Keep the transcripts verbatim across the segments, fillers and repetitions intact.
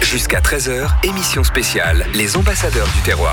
Jusqu'à treize heures, émission spéciale, les ambassadeurs du terroir.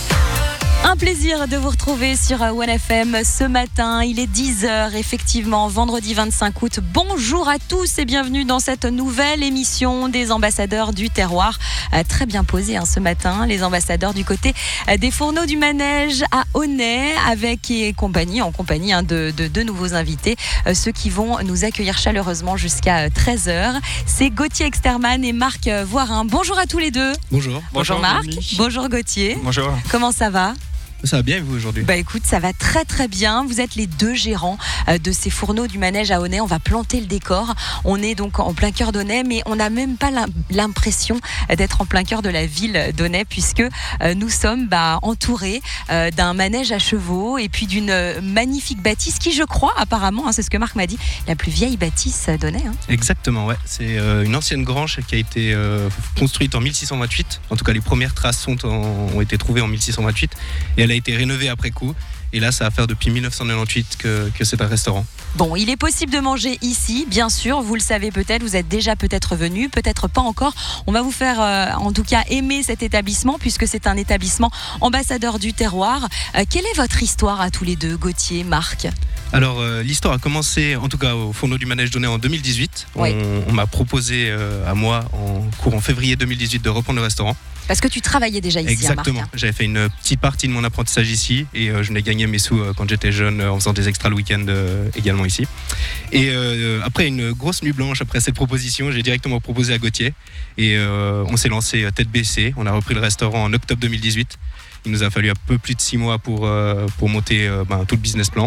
Un plaisir de vous retrouver sur One F M ce matin. Il est dix heures, effectivement, vendredi vingt-cinq août. Bonjour à tous et bienvenue dans cette nouvelle émission des ambassadeurs du terroir. Euh, très bien posé hein, ce matin, les ambassadeurs du côté euh, des fourneaux du manège à Aunay, avec et compagnie, en compagnie hein, de deux de, de nouveaux invités, euh, ceux qui vont nous accueillir chaleureusement jusqu'à treize heures. C'est Gauthier Exterman et Marc Voirin. Bonjour à tous les deux. Bonjour. Bonjour, Bonjour Marc. Denis. Bonjour Gauthier. Bonjour. Comment ça va ? Ça va bien et vous aujourd'hui ? Bah écoute, ça va très très bien. Vous êtes les deux gérants euh, de ces fourneaux du manège à Aunay. On va planter le décor. On est donc en plein cœur d'Aunay, mais on n'a même pas l'impression d'être en plein cœur de la ville d'Aunay, puisque euh, nous sommes bah, entourés euh, d'un manège à chevaux et puis d'une magnifique bâtisse qui, je crois, apparemment, hein, c'est ce que Marc m'a dit, la plus vieille bâtisse d'Aunay. Hein. Exactement, ouais. C'est euh, une ancienne grange qui a été euh, construite en mille six cent vingt-huit. En tout cas, les premières traces sont en, ont été trouvées en mille six cent vingt-huit et elle a été rénovée après coup. Et là, ça va faire depuis mille neuf cent quatre-vingt-dix que, que c'est un restaurant. Bon, il est possible de manger ici, bien sûr. Vous le savez peut-être, vous êtes déjà peut-être venu, peut-être pas encore. On va vous faire, euh, en tout cas, aimer cet établissement, puisque c'est un établissement ambassadeur du terroir. Euh, quelle est votre histoire à tous les deux, Gauthier, Marc ? Alors, euh, l'histoire a commencé, en tout cas, au fourneau du manège d'Aunay en deux mille dix-huit. Oui. On, on m'a proposé euh, à moi, en courant février deux mille dix-huit, de reprendre le restaurant. Parce que tu travaillais déjà ici, Exactement. hein, Marc. J'avais fait une petite partie de mon apprentissage ici et euh, je n'ai gagné mes sous euh, quand j'étais jeune euh, en faisant des extras le week-end euh, également ici. Et euh, après une grosse nuit blanche, après cette proposition, j'ai directement proposé à Gauthier et euh, on s'est lancé tête baissée. On a repris le restaurant en octobre deux mille dix-huit. Il nous a fallu un peu plus de six mois pour, euh, pour monter euh, ben, tout le business plan.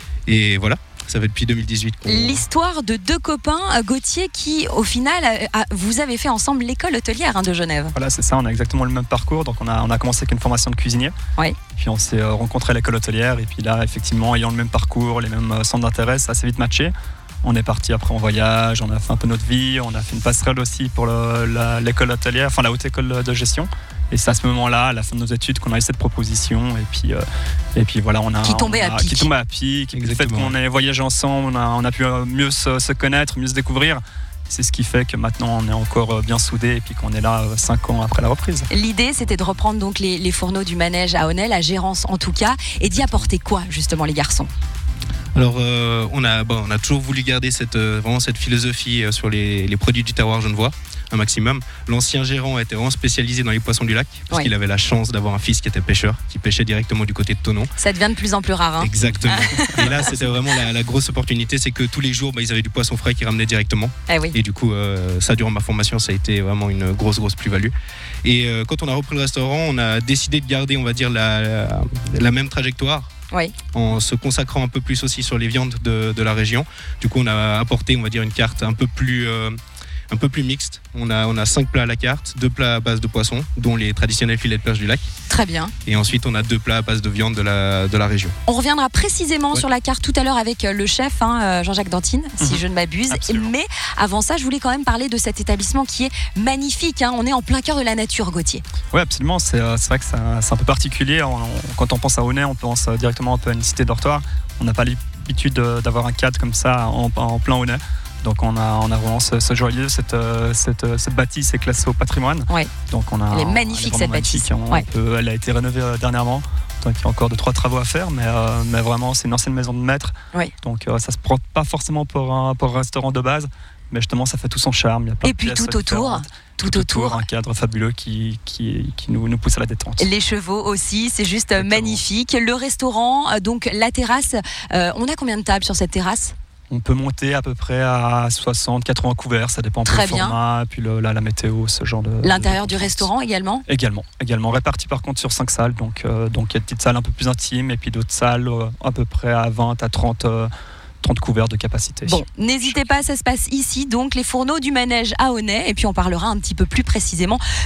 Et voilà. Ça fait depuis deux mille dix-huit qu'on... L'histoire de deux copains, Gauthier, qui au final, a, vous avez fait ensemble l'école hôtelière hein, de Genève. Voilà, c'est ça, on a exactement le même parcours. Donc on a, on a commencé avec une formation de cuisinier. Oui. Puis on s'est rencontrés à l'école hôtelière. Et puis là, effectivement, ayant le même parcours, les mêmes centres d'intérêt, ça a assez vite matché. On est parti après en voyage, on a fait un peu notre vie, on a fait une passerelle aussi pour le, la, l'école hôtelière, enfin la haute école de gestion. Et c'est à ce moment-là, à la fin de nos études, qu'on a eu cette proposition. Et puis, euh, et puis voilà, on a qui tombait on a, à pic. Qui tombait à pic. Le fait qu'on ait voyagé ensemble, on a, on a pu mieux se, se connaître, mieux se découvrir. C'est ce qui fait que maintenant on est encore bien soudés et puis qu'on est là cinq ans après la reprise. L'idée, c'était de reprendre donc les, les fourneaux du manège à Aunay, la gérance en tout cas, et d'y apporter quoi justement les garçons ? Alors euh, on, a, bon, on a toujours voulu garder cette, euh, vraiment cette philosophie euh, sur les, les produits du terroir genevois, un maximum. L'ancien gérant était vraiment spécialisé dans les poissons du lac, parce oui. qu'il avait la chance d'avoir un fils qui était pêcheur, qui pêchait directement du côté de Thonon. Ça devient de plus en plus rare. Hein. Exactement. Et là, c'était vraiment la, la grosse opportunité, c'est que tous les jours, bah, ils avaient du poisson frais qu'ils ramenaient directement. Eh oui. Et du coup, euh, ça, durant ma formation, ça a été vraiment une grosse, grosse plus-value. Et euh, quand on a repris le restaurant, on a décidé de garder, on va dire, la, la, la même trajectoire. Oui. En se consacrant un peu plus aussi sur les viandes de, de la région. Du coup, on a apporté, on va dire, une carte un peu plus, euh, un peu plus mixte. On a, on a cinq plats à la carte, deux plats à base de poisson, dont les traditionnels filets de perche du lac. Très bien. Et ensuite, on a deux plats à base de viande de la, de la région. On reviendra précisément ouais. sur la carte tout à l'heure avec le chef, hein, Jean-Jacques Dantine, mmh. si je ne m'abuse. Absolument. Mais avant ça, je voulais quand même parler de cet établissement qui est magnifique. Hein. On est en plein cœur de la nature, Gauthier. Oui, absolument. C'est, c'est vrai que c'est un, c'est un peu particulier. On, on, quand on pense à Aunay, on pense directement un peu à une cité dortoir. On n'a pas l'habitude d'avoir un cadre comme ça en, en plein Aunay. Donc on a, on a vraiment ce, ce joyeux, cette, cette, cette bâtisse est classée au patrimoine. Ouais. Donc on a, elle est magnifique elle est cette bâtisse. On ouais. peut, elle a été rénovée dernièrement. Donc il y a encore deux trois travaux à faire, mais, euh, mais vraiment c'est une ancienne maison de maître. Ouais. Donc euh, ça se prend pas forcément pour un, pour un restaurant de base, mais justement ça fait tout son charme. Il y a plein Et de puis tout autour. Tout, tout autour. autour, un cadre fabuleux qui, qui, qui nous, nous pousse à la détente. Les chevaux aussi, c'est juste Exactement. Magnifique. Le restaurant, donc la terrasse, euh, on a combien de tables sur cette terrasse ? On peut monter à peu près à soixante quatre-vingts couverts, ça dépend du format, puis le, la, la météo, ce genre de... L'intérieur de du restaurant également ? Également, également. Réparti par contre sur cinq salles, donc euh, donc il y a des petites salles un peu plus intimes et puis d'autres salles euh, à peu près à vingt à trente, euh, trente couverts de capacité. Bon, n'hésitez pas, ça se passe ici, donc les fourneaux du manège à Aunay, et puis on parlera un petit peu plus précisément